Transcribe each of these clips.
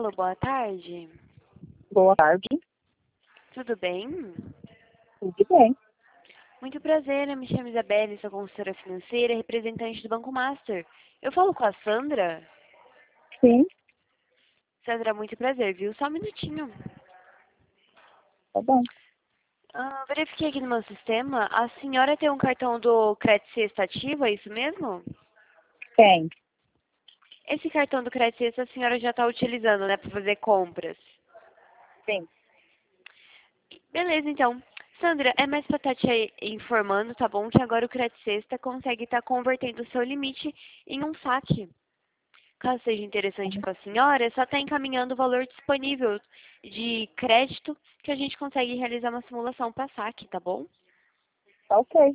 Alô, boa tarde. Boa tarde. Tudo bem? Tudo bem? Muito prazer, eu me chamo Isabelle, sou consultora financeira e representante do Banco Master. Eu falo com a Sandra? Sim, Sandra, muito prazer, viu? Só um minutinho. tá bom. Verifiquei aqui no meu sistema, a senhora tem um cartão do Crédito Sexta ativo, é isso mesmo? Tem. Esse cartão do Crédito Sexta a senhora já está utilizando, né, para fazer compras. Sim. Beleza, então. Sandra, é mais para estar te informando, tá bom? Que agora o Crédito Sexta consegue estar convertendo o seu limite em um saque. Caso seja interessante para a senhora, é só estar encaminhando o valor disponível de crédito que a gente consegue realizar uma simulação para saque, tá bom? Tá ok.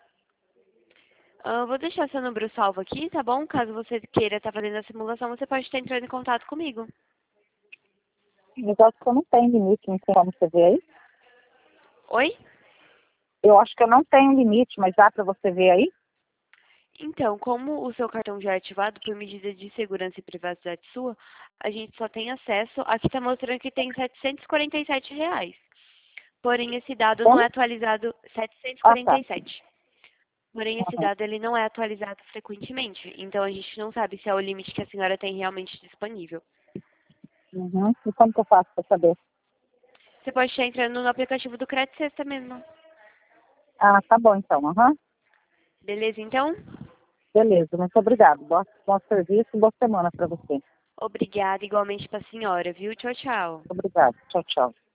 Vou deixar seu número salvo aqui, tá bom? Caso você queira estar fazendo a simulação, você pode estar entrando em contato comigo. Mas eu acho que eu não tenho limite, não tem como você ver aí? Oi? Eu acho que eu não tenho limite, mas dá para você ver aí? Então, como o seu cartão já é ativado por medida de segurança e privacidade sua, a gente só tem acesso. Aqui está mostrando que tem R$ 747. Porém, esse dado não Como? é atualizado. Setecentos e Ah, quarenta tá. e sete. Porém, esse Uhum. dado ele não é atualizado frequentemente. Então, a gente não sabe se é o limite que a senhora tem realmente disponível. Uhum. E como que eu faço para saber? Você pode estar entrando no aplicativo do Crédito Sexta mesmo. Ah, tá bom então. Uhum. Beleza, então? Beleza, muito obrigado. Bom serviço e boa semana para você. Obrigada igualmente para a senhora, viu? Tchau, tchau. Obrigado. Tchau, tchau.